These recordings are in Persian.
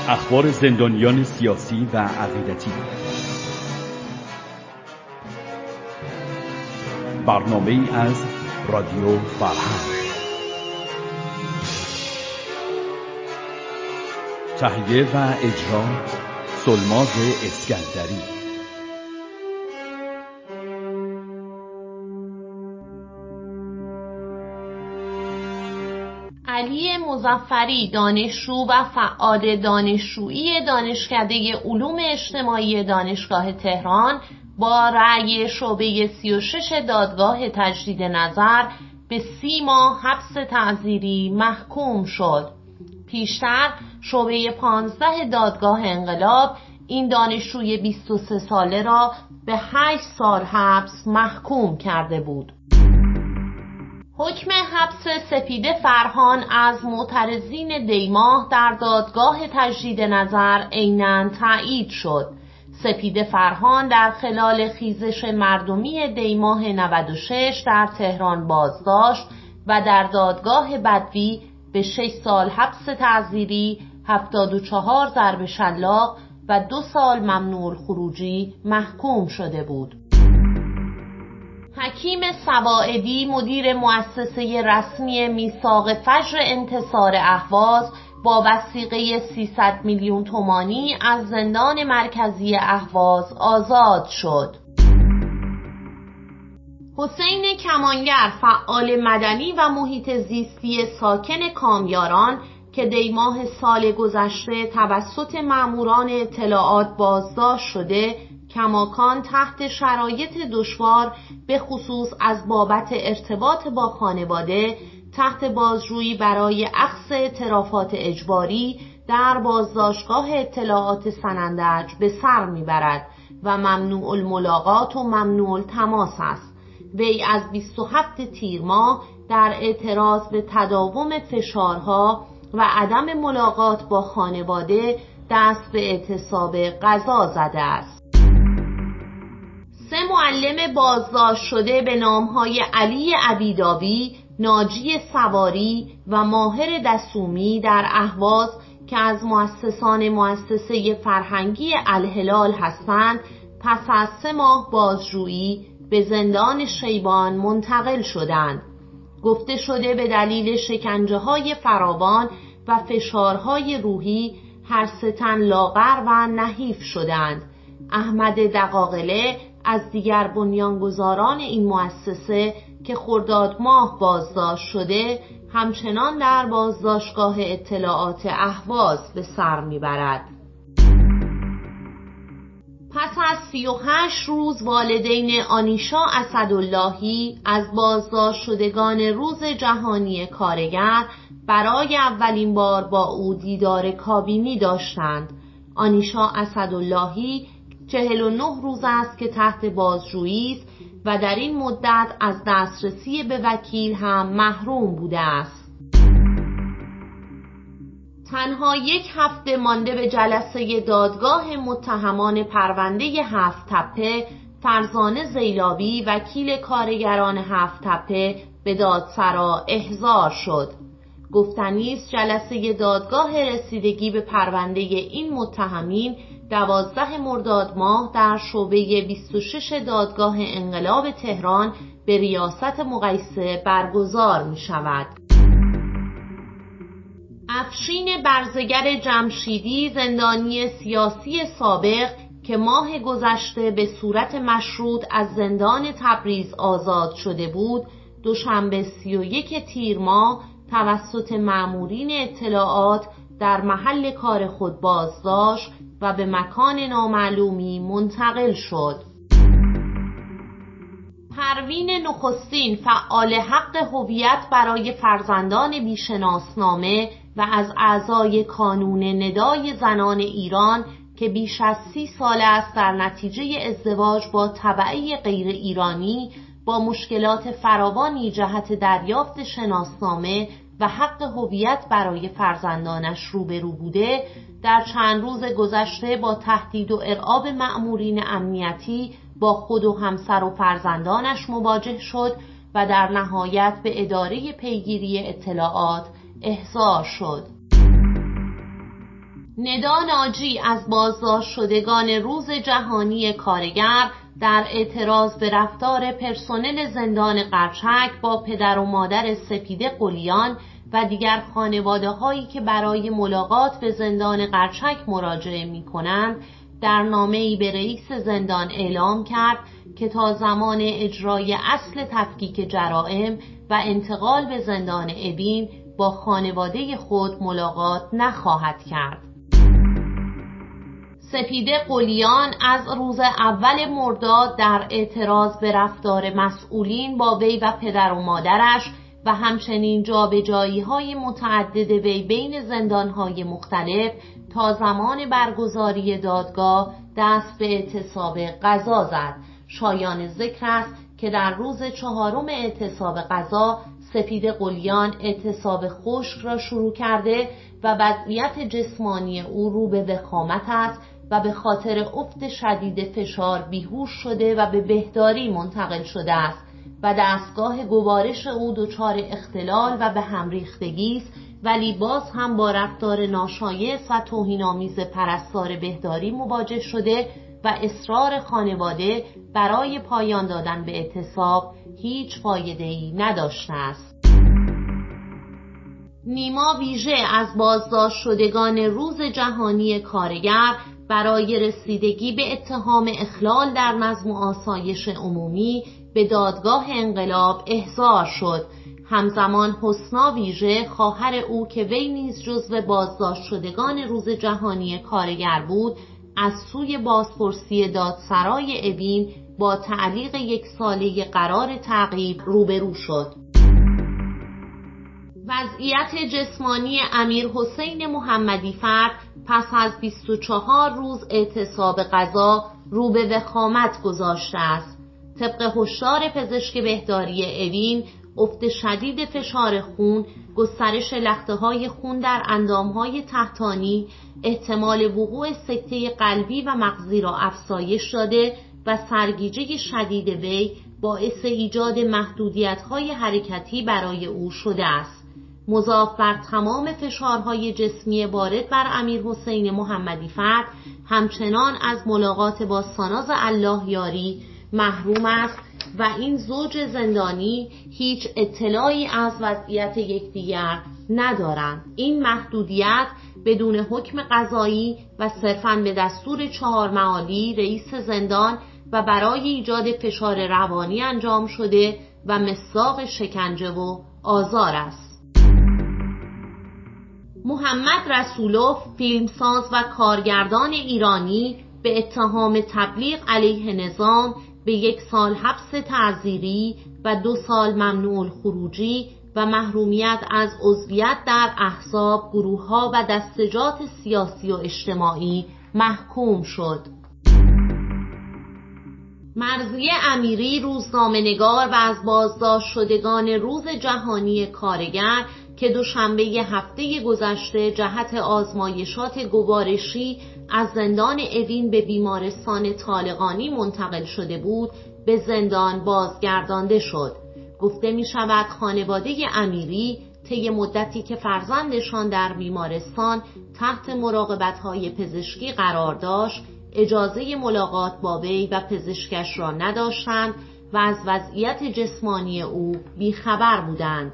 اخبار زندانیان سیاسی و عقیدتی. برنامه‌ای از رادیو فرهنگ. تهیه و اجرا سلماز اسکندری. علی مظفری، دانشجو و فعال دانشجویی دانشکده علوم اجتماعی دانشگاه تهران، با رأی شعبه 36 دادگاه تجدید نظر به 30 ماه حبس تعزیری محکوم شد. پیشتر شعبه 15 دادگاه انقلاب این دانشجوی 23 ساله را به 8 سال حبس محکوم کرده بود. حکم حبس سپیده فرهان از معترضین دیماه در دادگاه تجدید نظر عیناً تایید شد. سپیده فرهان در خلال خیزش مردمی دیماه 96 در تهران بازداشت و در دادگاه بدوی به 6 سال حبس تعزیری، 74 ضرب شلاق و 2 سال ممنوع الخروجی محکوم شده بود. حکیم سواعدی، مدیر مؤسسه رسمی میثاق فجر انتصار اهواز، با وثیقه 300 میلیون تومانی از زندان مرکزی اهواز آزاد شد. حسین کمانگر، فعال مدنی و محیط زیستی ساکن کامیاران که دیماه سال گذشته توسط ماموران اطلاعات بازداشت شده، کماکان تحت شرایط دشوار به خصوص از بابت ارتباط با خانواده تحت بازجویی برای اخذ اعترافات اجباری در بازداشتگاه اطلاعات سنندج به سر میبرد و ممنوع الملاقات و ممنوع التماس است. وی از 27 تیر ماه در اعتراض به تداوم فشارها و عدم ملاقات با خانواده دست به اعتصاب غذا زده است. 3 معلم بازداشت شده به نامهای علی عبیداوی، ناجی سواری و ماهر دسومی در اهواز که از مؤسسان مؤسسه فرهنگی الهلال هستند، پس از 3 ماه بازجویی به زندان شیبان منتقل شدند. گفته شده به دلیل شکنجه‌های فراوان و فشارهای روحی هر 3 تن لاغر و نحیف شدند. احمد دقاقله از دیگر بنیانگذاران این مؤسسه که خرداد ماه بازداشت شده، همچنان در بازداشتگاه اطلاعات اهواز به سر میبرد. پس از 38 روز والدین آنیشا اسداللهی از بازداشت شدگان روز جهانی کارگر برای اولین بار با او دیدار کابینی داشتند. آنیشا اسداللهی 49 روز است که تحت بازجویی است و در این مدت از دسترسی به وکیل هم محروم بوده است. تنها 1 هفته مانده به جلسه دادگاه متهمان پرونده 7 تپه، فرزانه زیلابی وکیل کارگران 7 تپه به دادسرا احضار شد. گفتنی است جلسه دادگاه رسیدگی به پرونده این متهمین 12 مرداد ماه در شعبه 26 دادگاه انقلاب تهران به ریاست مقیسه برگزار می شود. افشین برزگر جمشیدی، زندانی سیاسی سابق که ماه گذشته به صورت مشروط از زندان تبریز آزاد شده بود، دوشنبه 31 تیر ماه توسط مامورین اطلاعات در محل کار خود بازداشت و به مکان نامعلومی منتقل شد. پروین نخستین، فعال حق هویت برای فرزندان بی‌شناسنامه و از اعضای کانون ندای زنان ایران که بیش از 30 سال است در نتیجه ازدواج با تبعه غیر ایرانی با مشکلات فراوانی جهت دریافت شناسنامه و حق هویت برای فرزندانش روبرو بوده، در چند روز گذشته با تهدید و ارعاب مأمورین امنیتی با خود و همسر و فرزندانش مواجه شد و در نهایت به اداره پیگیری اطلاعات احضار شد. ندا ناجی از بازداشت شدگان روز جهانی کارگر در اعتراض به رفتار پرسنل زندان قرچک با پدر و مادر سپیده قلیان و دیگر خانواده هایی که برای ملاقات به زندان قرچک مراجعه می کنند در نامه‌ای به رئیس زندان اعلام کرد که تا زمان اجرای اصل تفکیک جرائم و انتقال به زندان اوین با خانواده خود ملاقات نخواهد کرد. سپیده قلیان از روز اول مرداد در اعتراض به رفتار مسئولین با وی و پدر و مادرش و همچنین جابجایی‌های متعدد وی بین زندان‌های مختلف تا زمان برگزاری دادگاه دست به اعتصاب غذا زد. شایان ذکر است که در روز 4 اعتصاب غذا سپیده قلیان اعتصاب خشک را شروع کرده و وضعیت جسمانی او رو به وخامت است و به خاطر افت شدید فشار بیهوش شده و به بهداری منتقل شده است و دستگاه گوارش او دچار اختلال و به هم ریختگی است، ولی باز هم با رفتار ناشایست و توهین‌آمیز پرستار بهداری مواجه شده و اصرار خانواده برای پایان دادن به اعتصاب هیچ فایده‌ای نداشته است. نیما ویژه از بازداشت شدگان روز جهانی کارگر برای رسیدگی به اتهام اخلال در نظم و آسایش عمومی به دادگاه انقلاب احضار شد. همزمان حسنا ویژه خواهر او که وی نیز جزو بازداشت شدگان روز جهانی کارگر بود از سوی بازپرسی دادسرای اوین با تعلیق 1 ساله قرار تعقیب روبرو شد. وضعیت جسمانی امیر حسین محمدی فرد پس از 24 روز اعتصاب غذا رو به وخامت گذاشته است. طبق هشدار پزشک بهداری اوین، افت شدید فشار خون، گسترش لخته‌های خون در اندام‌های تحتانی، احتمال وقوع سکته قلبی و مغزی را افزایش داده و سرگیجه شدید وی باعث ایجاد محدودیت‌های حرکتی برای او شده است. مضاف بر تمام فشارهای جسمی وارد بر امیر حسین محمدی فرد، همچنان از ملاقات با ساناز الله یاری محروم است و این زوج زندانی هیچ اطلاعی از وضعیت یکدیگر ندارند. این محدودیت بدون حکم قضایی و صرفاً به دستور 4 معالی رئیس زندان و برای ایجاد فشار روانی انجام شده و مصداق شکنجه و آزار است. محمد رسولوف، فیلمساز و کارگردان ایرانی، به اتهام تبلیغ علیه نظام به 1 سال حبس تعزیری و 2 سال ممنوع الخروجی و محرومیت از عضویت در احزاب، گروه‌ها و دستجات سیاسی و اجتماعی محکوم شد. مرضیه امیری، روزنامه‌نگار و از بازداشت شدگان روز جهانی کارگر که دوشنبه هفته گذشته جهت آزمایشات گوارشی از زندان اوین به بیمارستان طالقانی منتقل شده بود، به زندان بازگردانده شد. گفته می شود خانواده امیری طی مدتی که فرزندشان در بیمارستان تحت مراقبت‌های پزشکی قرار داشت، اجازه ملاقات با وی و پزشکش را نداشتند و از وضعیت جسمانی او بیخبر بودند.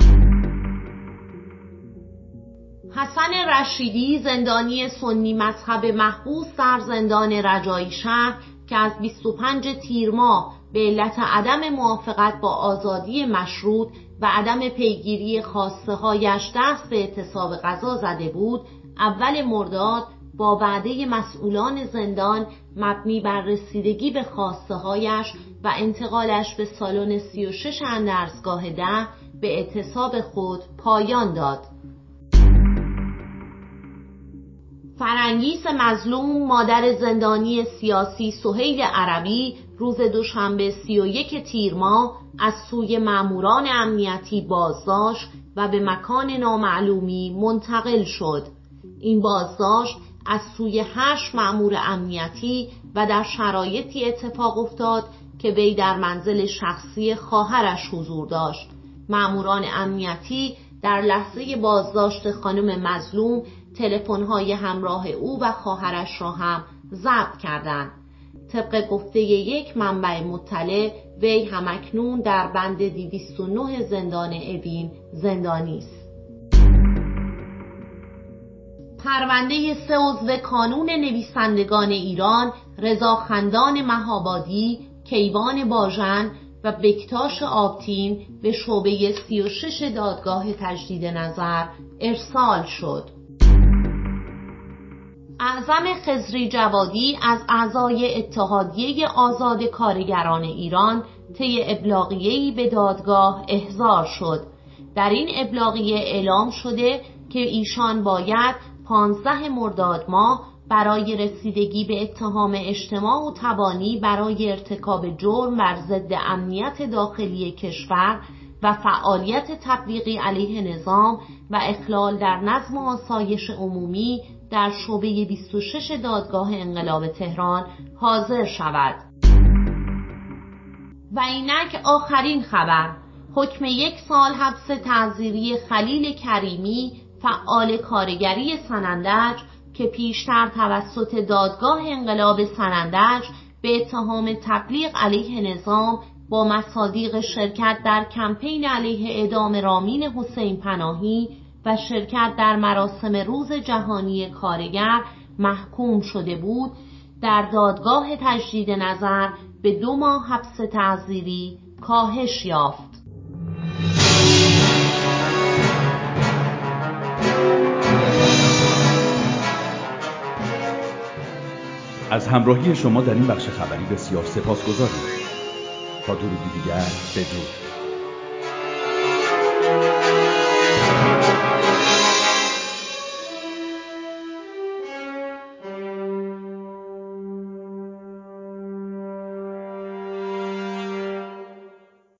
حسن رشیدی، زندانی سنی مذهب محبوس در زندان رجایی شهر که از 25 تیر ماه به علت عدم موافقت با آزادی مشروط و عدم پیگیری خواسته هایش دست به اعتصاب غذا زده بود، اول مرداد با وعده مسئولان زندان مبنی بر رسیدگی به خواسته هایش و انتقالش به سالن 36 اندرزگاه 10 به اعتصاب خود پایان داد. فرنگیس مظلوم، مادر زندانی سیاسی سهیل عربی، روز دوشنبه 31 تیر ماه از سوی ماموران امنیتی بازداشت و به مکان نامعلومی منتقل شد. این بازداشت از سوی 8 مامور امنیتی و در شرایطی اتفاق افتاد که وی در منزل شخصی خواهرش حضور داشت. ماموران امنیتی در لحظه بازداشت خانم مظلوم تلفن‌های همراه او و خواهرش را هم ضبط کردند. طبق گفته یک منبع مطلع، وی همکنون در بند 209 زندان اوین زندانی است. پرونده 3 عضو کانون نویسندگان ایران، رضا خندان مهابادی، کیوان باژن و بکتاش آبتین به شعبه 36 دادگاه تجدید نظر ارسال شد. اعظم خضری جوادی از اعضای اتحادیه آزاد کارگران ایران طی ابلاغیه‌ای به دادگاه احضار شد. در این ابلاغیه اعلام شده که ایشان باید 15 مرداد ماه برای رسیدگی به اتهام اجتماع و تبانی برای ارتکاب جرم بر ضد امنیت داخلی کشور و فعالیت تبلیغی علیه نظام و اخلال در نظم و آسایش عمومی در شعبه 26 دادگاه انقلاب تهران حاضر شود. و اینک آخرین خبر: حکم 1 سال حبس تعزیری خلیل کریمی، فعال کارگری سنندج، که پیشتر توسط دادگاه انقلاب سنندج به اتهام تبلیغ علیه نظام با مصادیق شرکت در کمپین علیه اعدام رامین حسین پناهی و شرکت در مراسم روز جهانی کارگر محکوم شده بود، در دادگاه تجدید نظر به 2 ماه حبس تعزیری کاهش یافت. از همراهی شما در این بخش خبری بسیار سپاسگزاریم. تا درودی دیگر، بدرود.